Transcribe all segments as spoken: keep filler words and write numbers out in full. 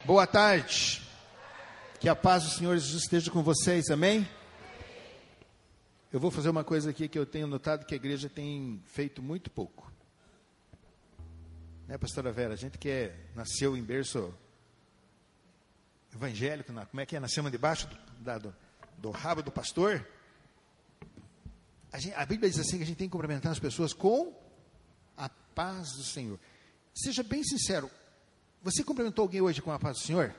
Boa tarde. Que a paz do Senhor Jesus esteja com vocês, amém? Eu vou fazer uma coisa aqui que eu tenho notado que a igreja tem feito muito pouco. Né, pastora Vera? A gente que é, nasceu em berço evangélico, na, como é que é? Nascemos debaixo do, da, do, do rabo do pastor. A, gente, a Bíblia diz assim que a gente tem que cumprimentar as pessoas com a paz do Senhor. Seja bem sincero, você cumprimentou alguém hoje com a paz do Senhor?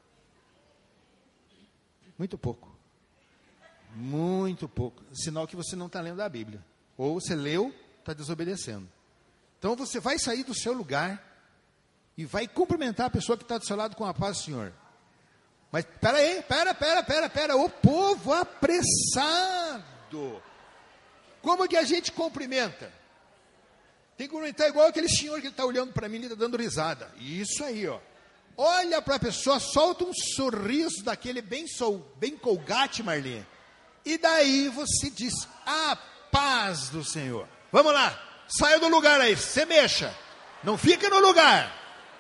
Muito pouco. Muito pouco. Sinal que você não está lendo a Bíblia. Ou você leu, está desobedecendo. Então você vai sair do seu lugar e vai cumprimentar a pessoa que está do seu lado com a paz do Senhor. Mas pera aí, pera, pera, pera, pera. O povo apressado. Como que a gente cumprimenta? Tem que cumprimentar igual aquele senhor que está olhando para mim e está dando risada. Isso aí, ó. Olha para a pessoa, solta um sorriso daquele bem, sol, bem colgate, Marlinha. E daí você diz, a paz do Senhor. Vamos lá, saia do lugar aí, se mexa. Não fica no lugar.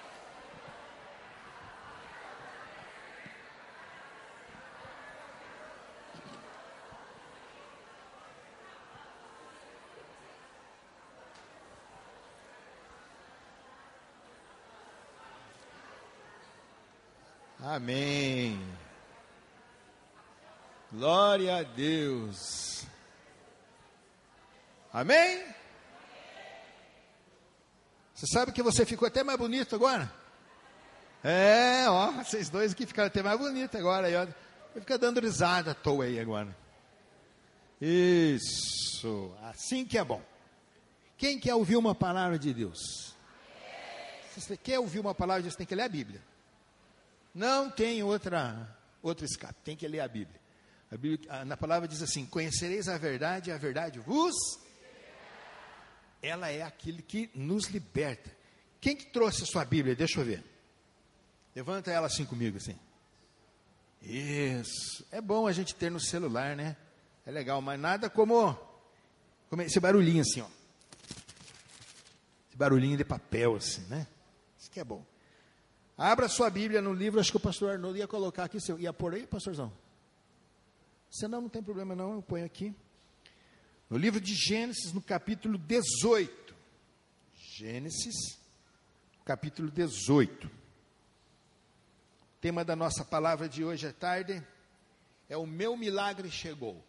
Amém. Glória a Deus. Amém? Você sabe que você ficou até mais bonito agora? É, ó, vocês dois aqui ficaram até mais bonitos agora. Aí, ó. Vai ficar dando risada à toa aí agora. Isso, assim que é bom. Quem quer ouvir uma palavra de Deus? Se você quer ouvir uma palavra de Deus, tem que ler a Bíblia. Não tem outra, outro escape, tem que ler a Bíblia. A Bíblia, na palavra diz assim, conhecereis a verdade, e a verdade vos... Ela é aquele que nos liberta. Quem que trouxe a sua Bíblia? Deixa eu ver. Levanta ela assim comigo, assim. Isso. É bom a gente ter no celular, né? É legal, mas nada como, como esse barulhinho assim, ó. Esse barulhinho de papel, assim, né? Isso que é bom. Abra sua Bíblia no livro, acho que o pastor Arnoldo ia colocar aqui, seu, ia pôr aí, pastorzão? Senão não tem problema não, eu ponho aqui. No livro de Gênesis, no capítulo dezoito. Gênesis, capítulo dezoito. O tema da nossa palavra de hoje à tarde é o meu milagre chegou.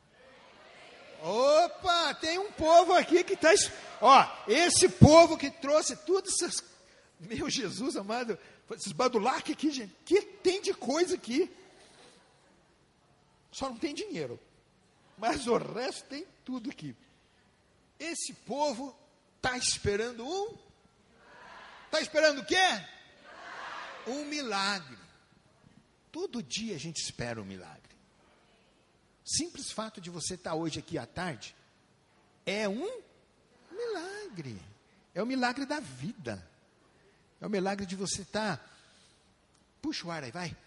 Opa, tem um povo aqui que está... Ó, esse povo que trouxe tudo essas... Meu Jesus amado, esses badulaques aqui, gente, que tem de coisa aqui? Só não tem dinheiro, mas o resto tem tudo aqui. Esse povo está esperando um... Está esperando o quê? Um milagre. Todo dia a gente espera um milagre. Simples fato de você estar hoje aqui à tarde é um milagre. É o milagre da vida. É o milagre de você estar... Puxa o ar aí, vai.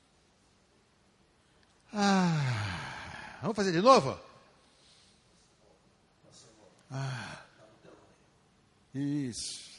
Ah, vamos fazer de novo? Ah, isso.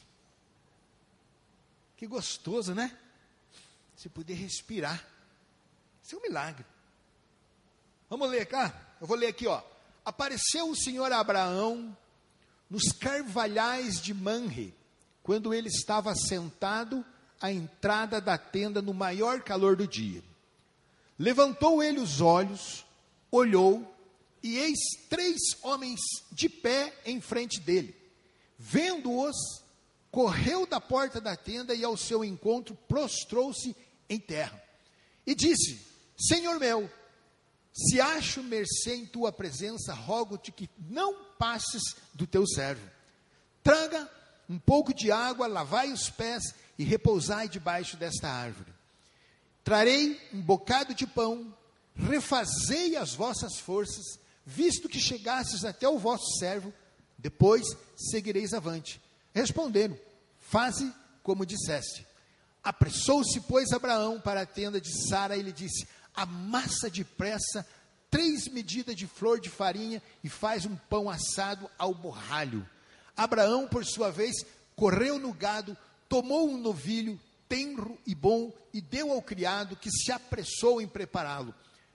Que gostoso, né? Você poder respirar. Isso é um milagre. Vamos ler cá? Eu vou ler aqui, ó. Apareceu o Senhor a Abraão nos carvalhais de Manre, quando ele estava sentado à entrada da tenda no maior calor do dia. Levantou ele os olhos, olhou, e eis três homens de pé em frente dele. Vendo-os, correu da porta da tenda e ao seu encontro prostrou-se em terra. E disse, Senhor meu, se acho mercê em tua presença, rogo-te que não passes do teu servo. Traga um pouco de água, lavai os pés e repousai debaixo desta árvore. Trarei um bocado de pão, refazei as vossas forças, visto que chegastes até o vosso servo, depois seguireis avante. Responderam, faze como disseste. Apressou-se, pois, Abraão para a tenda de Sara e lhe disse, amassa depressa três medidas de flor de farinha e faz um pão assado ao borralho. Abraão, por sua vez, correu no gado, tomou um novilho, tenro e bom, e deu ao criado, que se apressou em prepará-lo.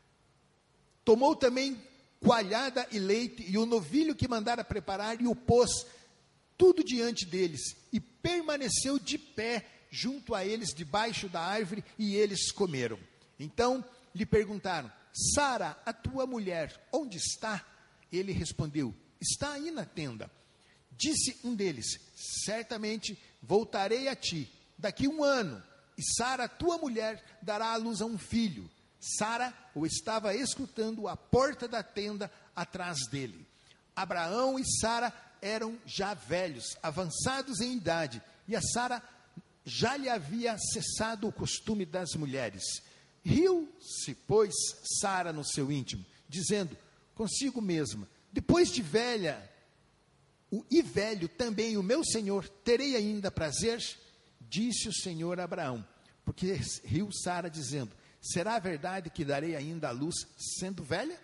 Tomou também coalhada e leite, e o novilho que mandara preparar, e o pôs tudo diante deles, e permaneceu de pé junto a eles, debaixo da árvore, e eles comeram. Então lhe perguntaram: Sara, a tua mulher, onde está? Ele respondeu: está aí na tenda. Disse um deles: certamente voltarei a ti daqui um ano, e Sara, tua mulher, dará à luz a um filho. Sara o estava escutando à porta da tenda atrás dele. Abraão e Sara eram já velhos, avançados em idade, e a Sara já lhe havia cessado o costume das mulheres. Riu-se, pois, Sara no seu íntimo, dizendo consigo mesma: depois de velha, o, e velho também o meu senhor, terei ainda prazer? Disse o Senhor a Abraão, porque riu Sara, dizendo: será verdade que darei ainda a luz, sendo velha?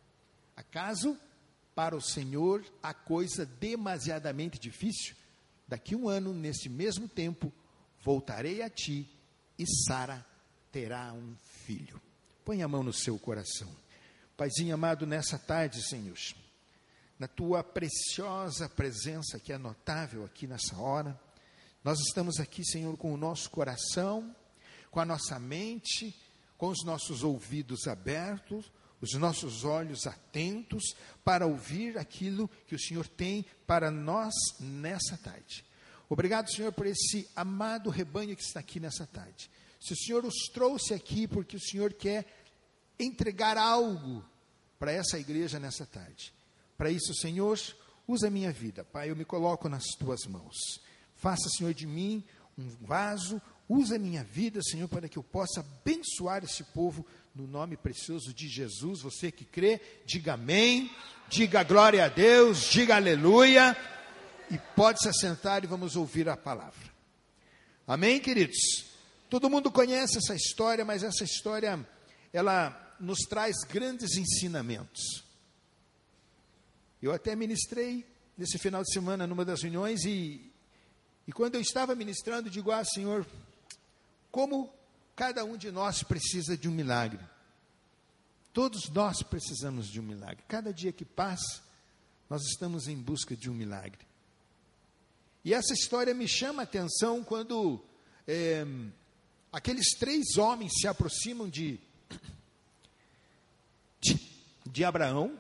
Acaso para o Senhor há coisa demasiadamente difícil? Daqui um ano, neste mesmo tempo, voltarei a ti, e Sara terá um filho. Põe a mão no seu coração. Paizinho amado, nessa tarde, Senhor, na tua preciosa presença, que é notável aqui nessa hora, nós estamos aqui, Senhor, com o nosso coração, com a nossa mente, com os nossos ouvidos abertos, os nossos olhos atentos, para ouvir aquilo que o Senhor tem para nós nessa tarde. Obrigado, Senhor, por esse amado rebanho que está aqui nessa tarde. Se o Senhor os trouxe aqui porque o Senhor quer entregar algo para essa igreja nessa tarde, para isso, Senhor, usa a minha vida. Pai, eu me coloco nas tuas mãos. Faça, Senhor, de mim um vaso, usa a minha vida, Senhor, para que eu possa abençoar esse povo, no nome precioso de Jesus. Você que crê, diga amém, diga glória a Deus, diga aleluia, e pode se assentar e vamos ouvir a palavra. Amém, queridos? Todo mundo conhece essa história, mas essa história, ela nos traz grandes ensinamentos. Eu até ministrei nesse final de semana numa das reuniões, e, e quando eu estava ministrando, digo: ah, Senhor, como cada um de nós precisa de um milagre. Todos nós precisamos de um milagre. Cada dia que passa, nós estamos em busca de um milagre. E essa história me chama a atenção quando é, aqueles três homens se aproximam de, de, de Abraão,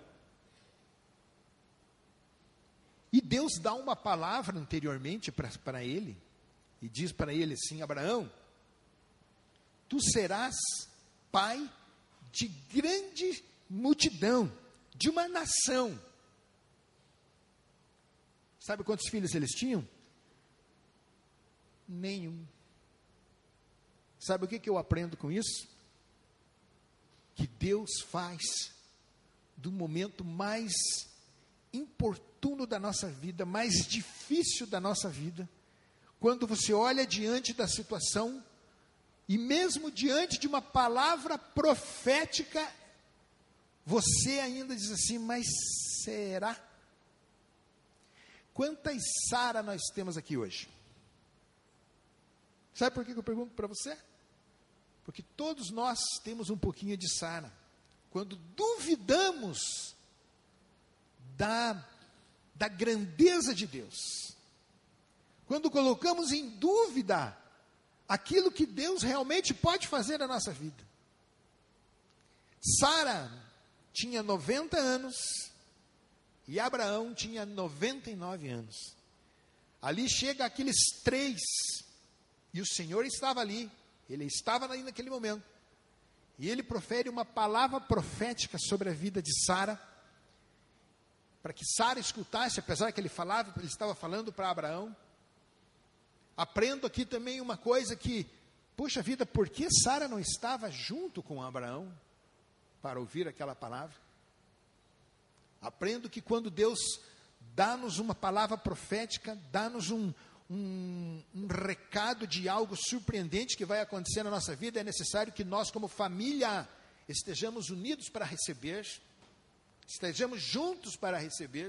e Deus dá uma palavra anteriormente para ele, e diz para ele assim: Abraão, tu serás pai de grande multidão, de uma nação. Sabe quantos filhos eles tinham? Nenhum. Sabe o que, que eu aprendo com isso? Que Deus faz do momento mais importuno da nossa vida, mais difícil da nossa vida, quando você olha diante da situação, e mesmo diante de uma palavra profética, você ainda diz assim: mas será? Quantas Sara nós temos aqui hoje? Sabe por que eu pergunto para você? Porque todos nós temos um pouquinho de Sara. Quando duvidamos da, da grandeza de Deus, quando colocamos em dúvida aquilo que Deus realmente pode fazer na nossa vida. Sara tinha noventa anos e Abraão tinha noventa e nove anos. Ali chega aqueles três, e o Senhor estava ali, ele estava ali naquele momento, e ele profere uma palavra profética sobre a vida de Sara, para que Sara escutasse, apesar que ele falava, ele estava falando para Abraão. Aprendo aqui também uma coisa que, puxa vida, por que Sara não estava junto com Abraão para ouvir aquela palavra? Aprendo que quando Deus dá-nos uma palavra profética, dá-nos um, um, um recado de algo surpreendente que vai acontecer na nossa vida, é necessário que nós, como família, estejamos unidos para receber, estejamos juntos para receber,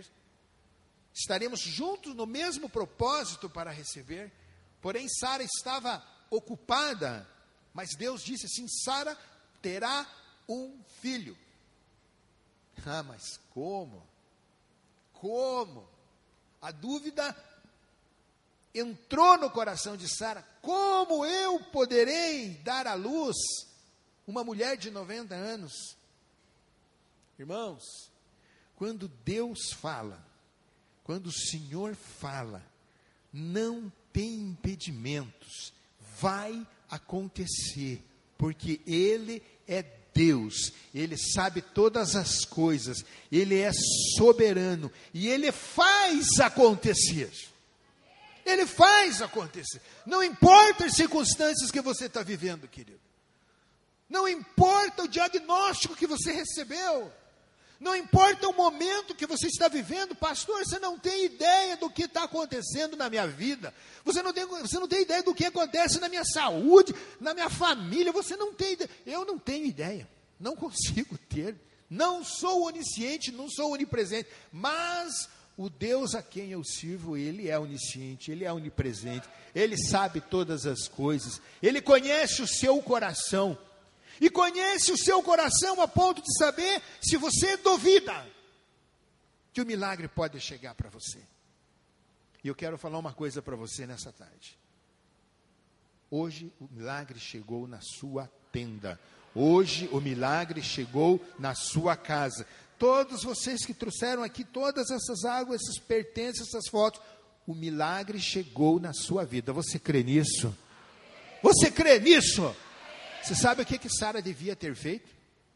estaremos juntos no mesmo propósito para receber. Porém, Sara estava ocupada, mas Deus disse assim: Sara terá um filho. Ah, mas como? Como? A dúvida entrou no coração de Sara: como eu poderei dar à luz uma mulher de noventa anos? Irmãos, quando Deus fala, quando o Senhor fala, não tem impedimentos, vai acontecer, porque Ele é Deus, Ele sabe todas as coisas, Ele é soberano, e Ele faz acontecer, Ele faz acontecer, não importa as circunstâncias que você está vivendo, querido, não importa o diagnóstico que você recebeu, não importa o momento que você está vivendo. Pastor, você não tem ideia do que está acontecendo na minha vida, você não tem, você não tem ideia do que acontece na minha saúde, na minha família, você não tem ideia. Eu não tenho ideia, não consigo ter, não sou onisciente, não sou onipresente, mas o Deus a quem eu sirvo, Ele é onisciente, Ele é onipresente, Ele sabe todas as coisas, Ele conhece o seu coração, e conhece o seu coração a ponto de saber se você duvida que o milagre pode chegar para você. E eu quero falar uma coisa para você nessa tarde. Hoje o milagre chegou na sua tenda. Hoje o milagre chegou na sua casa. Todos vocês que trouxeram aqui todas essas águas, esses pertences, essas fotos, o milagre chegou na sua vida. Você crê nisso? Você crê nisso? Você sabe o que que Sara devia ter feito?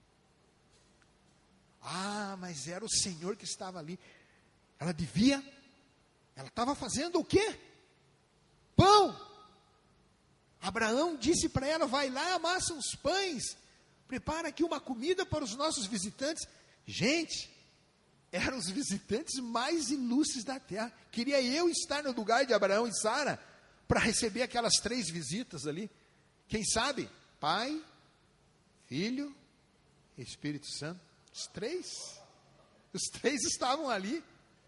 Ah, mas era o Senhor que estava ali. Ela devia, ela estava fazendo o quê? Pão. Abraão disse para ela: vai lá, amassa uns pães, prepara aqui uma comida para os nossos visitantes. Gente, eram os visitantes mais ilustres da terra. Queria eu estar no lugar de Abraão e Sara para receber aquelas três visitas ali. Quem sabe? Pai, Filho, Espírito Santo. Os três. Os três estavam ali.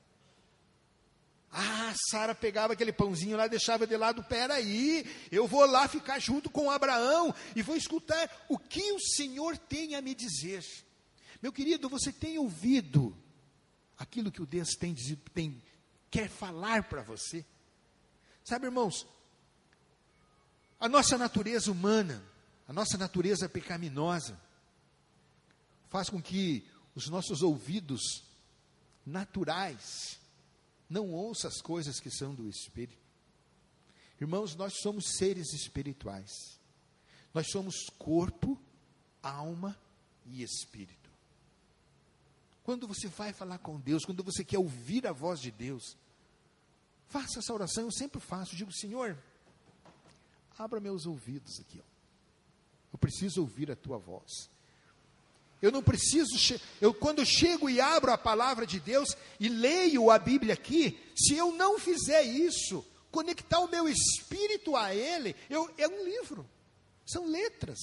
Ah, Sara pegava aquele pãozinho lá, deixava de lado. Peraí, eu vou lá ficar junto com Abraão e vou escutar o que o Senhor tem a me dizer. Meu querido, você tem ouvido aquilo que o Deus tem, tem quer falar para você? Sabe, irmãos, a nossa natureza humana, a nossa natureza pecaminosa, faz com que os nossos ouvidos naturais não ouçam as coisas que são do Espírito. Irmãos, nós somos seres espirituais. Nós somos corpo, alma e espírito. Quando você vai falar com Deus, quando você quer ouvir a voz de Deus, faça essa oração. Eu sempre faço, digo: Senhor, abra meus ouvidos aqui, ó. Eu preciso ouvir a tua voz. Eu não preciso, eu quando eu chego e abro a palavra de Deus e leio a Bíblia aqui, se eu não fizer isso, conectar o meu espírito a Ele, eu, é um livro, são letras,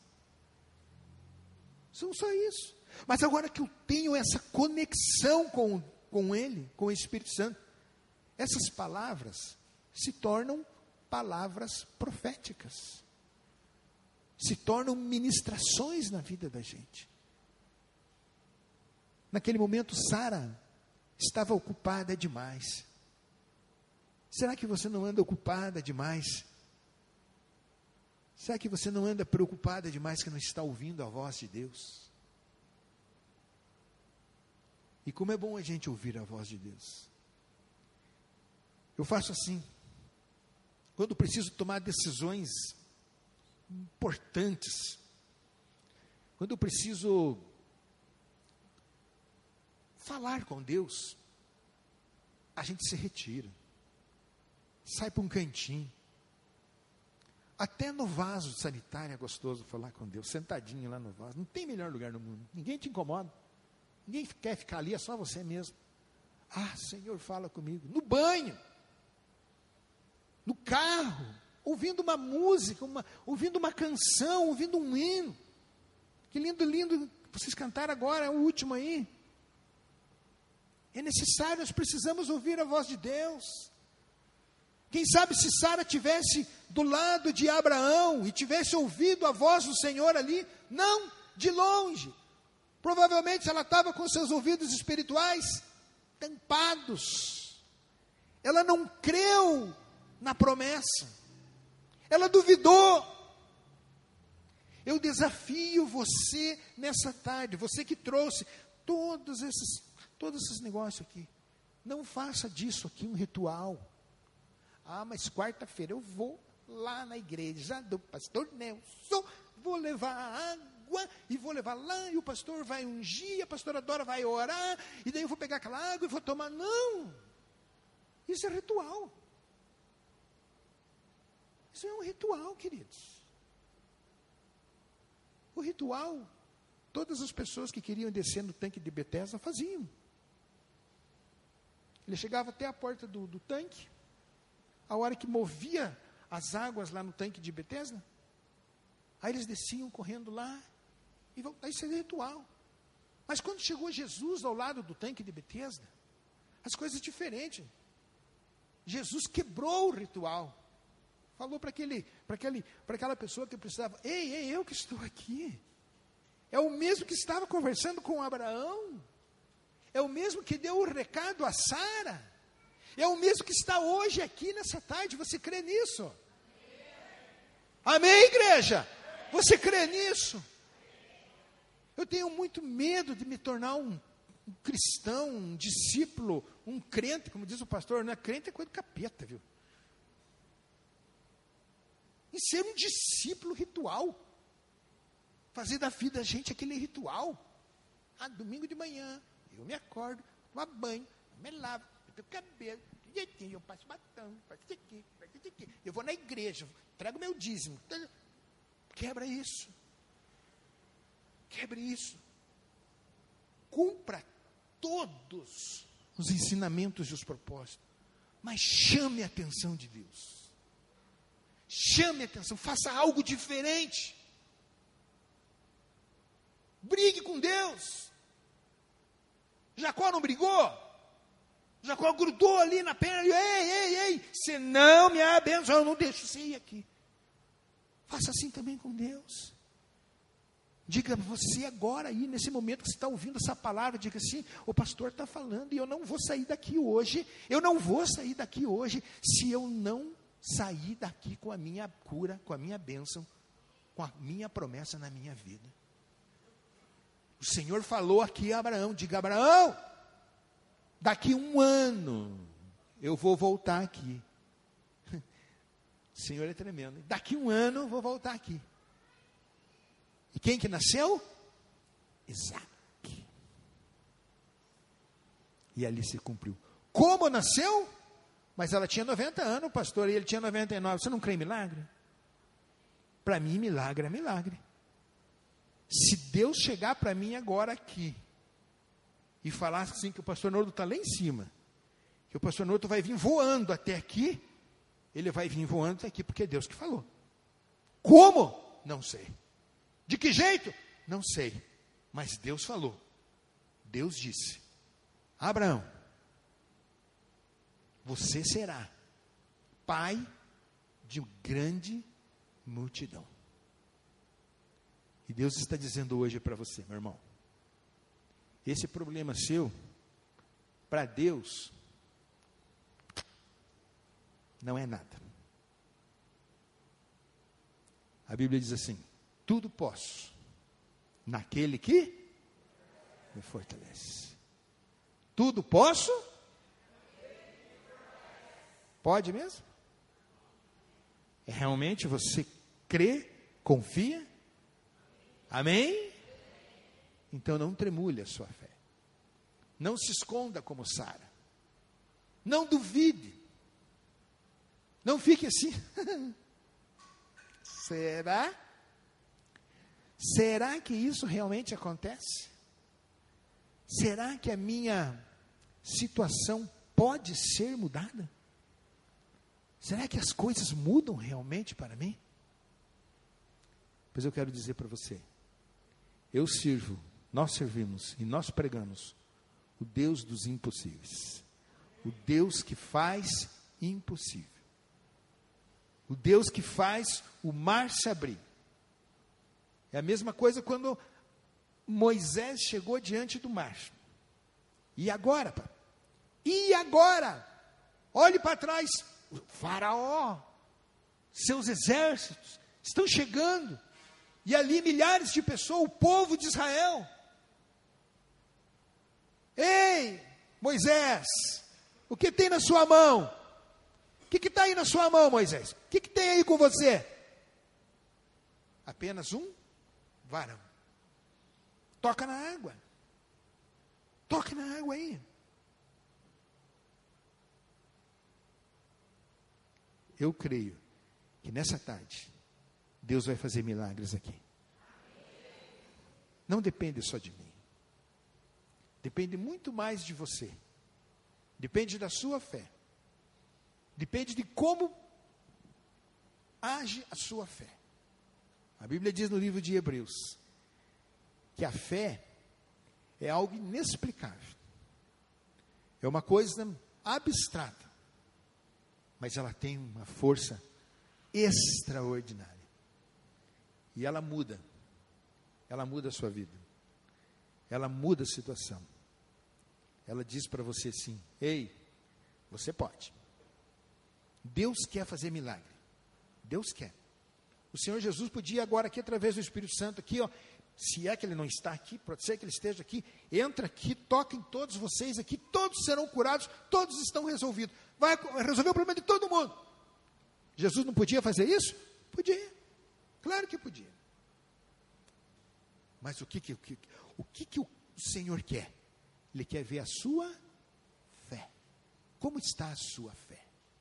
são só isso. Mas agora que eu tenho essa conexão com, com Ele, com o Espírito Santo, essas palavras se tornam palavras proféticas, se tornam ministrações na vida da gente. Naquele momento, Sara estava ocupada demais. Será que você não anda ocupada demais? Será que você não anda preocupada demais que não está ouvindo a voz de Deus? E como é bom a gente ouvir a voz de Deus. Eu faço assim, quando preciso tomar decisões importantes, quando eu preciso falar com Deus, a gente se retira, sai para um cantinho. Até no vaso sanitário é gostoso falar com Deus, sentadinho lá no vaso. Não tem melhor lugar no mundo, ninguém te incomoda, ninguém quer ficar ali, é só você mesmo. Ah, Senhor, fala comigo. No banho, no carro, ouvindo uma música, uma, ouvindo uma canção, ouvindo um hino. Que lindo, lindo, vocês cantaram agora, é o último aí. É necessário, nós precisamos ouvir a voz de Deus. Quem sabe se Sara tivesse do lado de Abraão e tivesse ouvido a voz do Senhor ali, não, de longe. Provavelmente ela estava com seus ouvidos espirituais tampados. Ela não creu na promessa. Ela duvidou. Eu desafio você nessa tarde, você que trouxe todos esses, todos esses negócios aqui. Não faça disso aqui um ritual. Ah, mas quarta-feira eu vou lá na igreja do pastor Nelson, vou levar água e vou levar lá e o pastor vai ungir, a pastora Dora vai orar, e daí eu vou pegar aquela água e vou tomar. Não! Isso é ritual. Isso é um ritual, queridos. O ritual, todas as pessoas que queriam descer no tanque de Betesda faziam. Ele chegava até a porta do, do tanque, a hora que movia as águas lá no tanque de Betesda, aí eles desciam correndo lá, e voltavam. Isso é ritual. Mas quando chegou Jesus ao lado do tanque de Betesda, as coisas diferentes. Jesus quebrou o ritual. Falou para aquele, para aquele, para aquela pessoa que precisava, ei, ei, eu que estou aqui. É o mesmo que estava conversando com Abraão. É o mesmo que deu o recado a Sara. É o mesmo que está hoje aqui nessa tarde. Você crê nisso? Amém, igreja? Você crê nisso? Eu tenho muito medo de me tornar um, um cristão, um discípulo, um crente, como diz o pastor, não é crente, é coisa do capeta, viu? E ser um discípulo ritual. Fazer da vida da gente aquele ritual. Ah, domingo de manhã, eu me acordo, tomo banho, eu me lavo, eu tenho cabelo, eu passo batom, faço isso aqui, faço isso aqui. Eu vou na igreja, trago meu dízimo. Quebra isso. Quebre isso. Cumpra todos os ensinamentos e os propósitos. Mas chame a atenção de Deus. Chame a atenção, faça algo diferente. Brigue com Deus. Jacó não brigou? Jacó grudou ali na perna, e, ei, ei, ei, você não me abençoa, eu não deixo você ir aqui. Faça assim também com Deus. Diga você agora aí, nesse momento que você está ouvindo essa palavra, diga assim, o pastor está falando e eu não vou sair daqui hoje, eu não vou sair daqui hoje, se eu não sair daqui com a minha cura, com a minha bênção, com a minha promessa na minha vida. O Senhor falou aqui a Abraão, diga Abraão, daqui um ano, eu vou voltar aqui. O Senhor é tremendo, daqui um ano eu vou voltar aqui. E quem que nasceu? Isaac. E ali se cumpriu. Como nasceu? Mas ela tinha noventa anos, pastor, e ele tinha noventa e nove. Você não crê em milagre? Para mim, milagre é milagre. Se Deus chegar para mim agora aqui e falar assim que o pastor Nordo está lá em cima, que o pastor Nordo vai vir voando até aqui, ele vai vir voando até aqui, porque é Deus que falou. Como? Não sei. De que jeito? Não sei. Mas Deus falou. Deus disse: Abraão, você será pai de uma grande multidão. E Deus está dizendo hoje para você, meu irmão, esse problema seu, para Deus, não é nada. A Bíblia diz assim: tudo posso naquele que me fortalece. Tudo posso? Pode mesmo? É realmente você crê, confia? Amém? Então não tremule a sua fé. Não se esconda como Sara. Não duvide. Não fique assim. Será? Será que isso realmente acontece? Será que a minha situação pode ser mudada? Será que as coisas mudam realmente para mim? Pois eu quero dizer para você, eu sirvo, nós servimos e nós pregamos o Deus dos impossíveis. O Deus que faz impossível. O Deus que faz o mar se abrir. É a mesma coisa quando Moisés chegou diante do mar. E agora? Pá? E agora? Olhe para trás. O faraó, seus exércitos estão chegando. E ali milhares de pessoas, o povo de Israel. Ei, Moisés, o que tem na sua mão? O que está aí na sua mão, Moisés? O que, que tem aí com você? Apenas um varão. Toca na água. Toca na água aí. Eu creio que nessa tarde, Deus vai fazer milagres aqui. Não depende só de mim. Depende muito mais de você. Depende da sua fé. Depende de como age a sua fé. A Bíblia diz no livro de Hebreus que a fé é algo inexplicável. É uma coisa abstrata, mas ela tem uma força extraordinária. E ela muda. Ela muda a sua vida. Ela muda a situação. Ela diz para você assim: ei, você pode. Deus quer fazer milagre. Deus quer. O Senhor Jesus podia agora aqui, através do Espírito Santo, aqui, ó, se é que Ele não está aqui, pode ser que Ele esteja aqui, entra aqui, toca em todos vocês aqui, todos serão curados, todos estão resolvidos. Vai resolver o problema de todo mundo. Jesus não podia fazer isso? Podia. Claro que podia. Mas o que, que, o que, o, que, que o Senhor quer? Ele quer ver a sua fé. Como está a sua fé?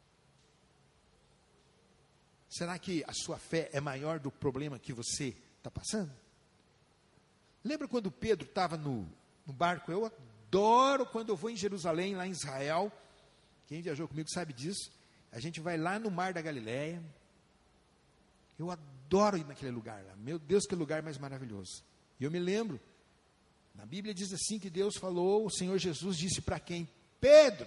Será que a sua fé é maior do problema que você está passando? Lembra quando Pedro estava no, no barco? Eu adoro quando eu vou em Jerusalém, lá em Israel. Quem viajou comigo sabe disso. A gente vai lá no Mar da Galileia. Eu adoro ir naquele lugar lá. Meu Deus, que lugar mais maravilhoso. E eu me lembro, na Bíblia diz assim que Deus falou, o Senhor Jesus disse para quem? Pedro,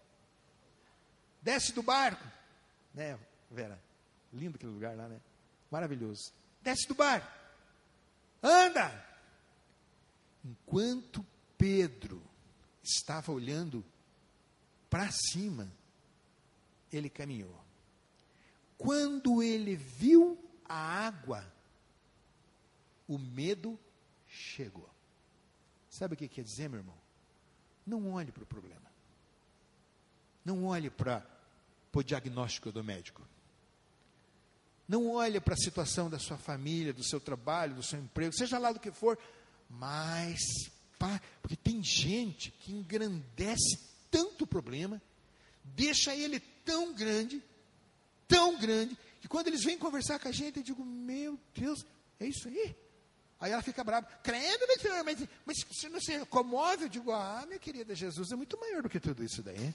desce do barco. Né, Vera? Lindo aquele lugar lá, né? Maravilhoso. Desce do barco. Anda. Enquanto Pedro estava olhando para cima, ele caminhou. Quando ele viu a água, o medo chegou. Sabe o que quer dizer, meu irmão? Não olhe para o problema. Não olhe para o diagnóstico do médico. Não olhe para a situação da sua família, do seu trabalho, do seu emprego, seja lá do que for, mas, pá, porque tem gente que engrandece tanto o problema, deixa ele tão grande, tão grande, que quando eles vêm conversar com a gente, eu digo, meu Deus, é isso aí? Aí ela fica brava, credo, meu senhor, mas, mas você não se comove? Eu digo, ah, minha querida, Jesus é muito maior do que tudo isso daí.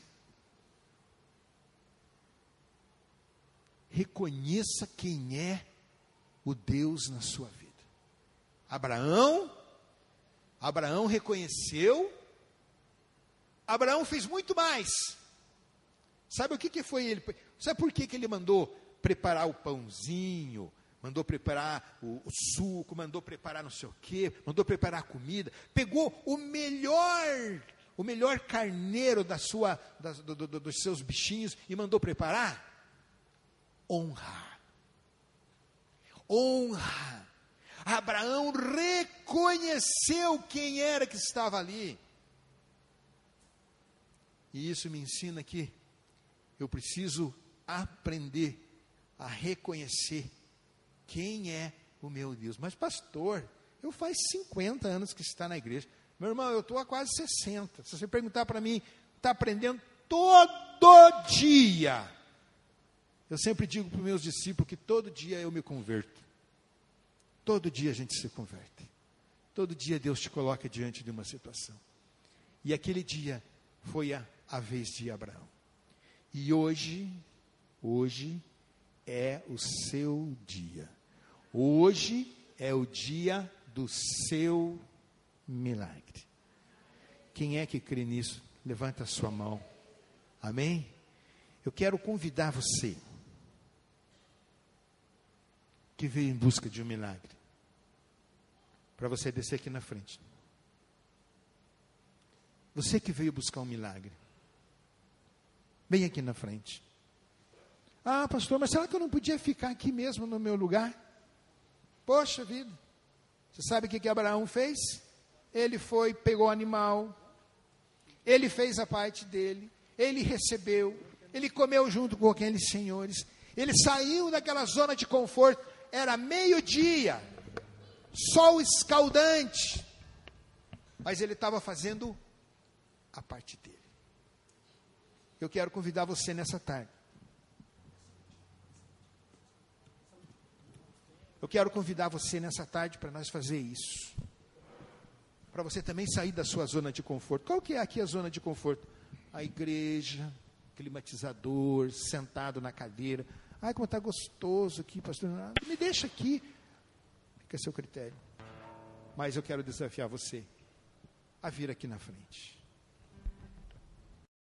Reconheça quem é o Deus na sua vida. Abraão, Abraão reconheceu, Abraão fez muito mais. Sabe o que, que foi ele? Sabe por que, que ele mandou preparar o pãozinho, mandou preparar o, o suco, mandou preparar não sei o quê, mandou preparar a comida, pegou o melhor, o melhor carneiro da sua, das, do, do, dos seus bichinhos e mandou preparar? Honra. Honra. Abraão reconheceu quem era que estava ali. E isso me ensina que eu preciso aprender a reconhecer quem é o meu Deus. Mas pastor, eu faz cinquenta anos que está na igreja. Meu irmão, eu estou há quase sessenta. Se você perguntar para mim, está aprendendo todo dia. Eu sempre digo para os meus discípulos que todo dia eu me converto. Todo dia a gente se converte. Todo dia Deus te coloca diante de uma situação. E aquele dia foi a, a vez de Abraão. E hoje, hoje é o seu dia. Hoje é o dia do seu milagre. Quem é que crê nisso? Levanta a sua mão. Amém? Eu quero convidar você que veio em busca de um milagre, para você descer aqui na frente. Você que veio buscar um milagre, vem aqui na frente. Ah, pastor, mas será que eu não podia ficar aqui mesmo no meu lugar? Poxa vida, você sabe o que que Abraão fez? Ele foi, pegou o animal, ele fez a parte dele, ele recebeu, ele comeu junto com aqueles senhores, ele saiu daquela zona de conforto, era meio-dia, sol escaldante, mas ele estava fazendo a parte dele. Eu quero convidar você nessa tarde. Eu quero convidar você nessa tarde para nós fazer isso. Para você também sair da sua zona de conforto. Qual que é aqui a zona de conforto? A igreja, climatizador, sentado na cadeira. Ai, como está gostoso aqui, pastor. Ah, me deixa aqui. Fica a seu critério. Mas eu quero desafiar você a vir aqui na frente.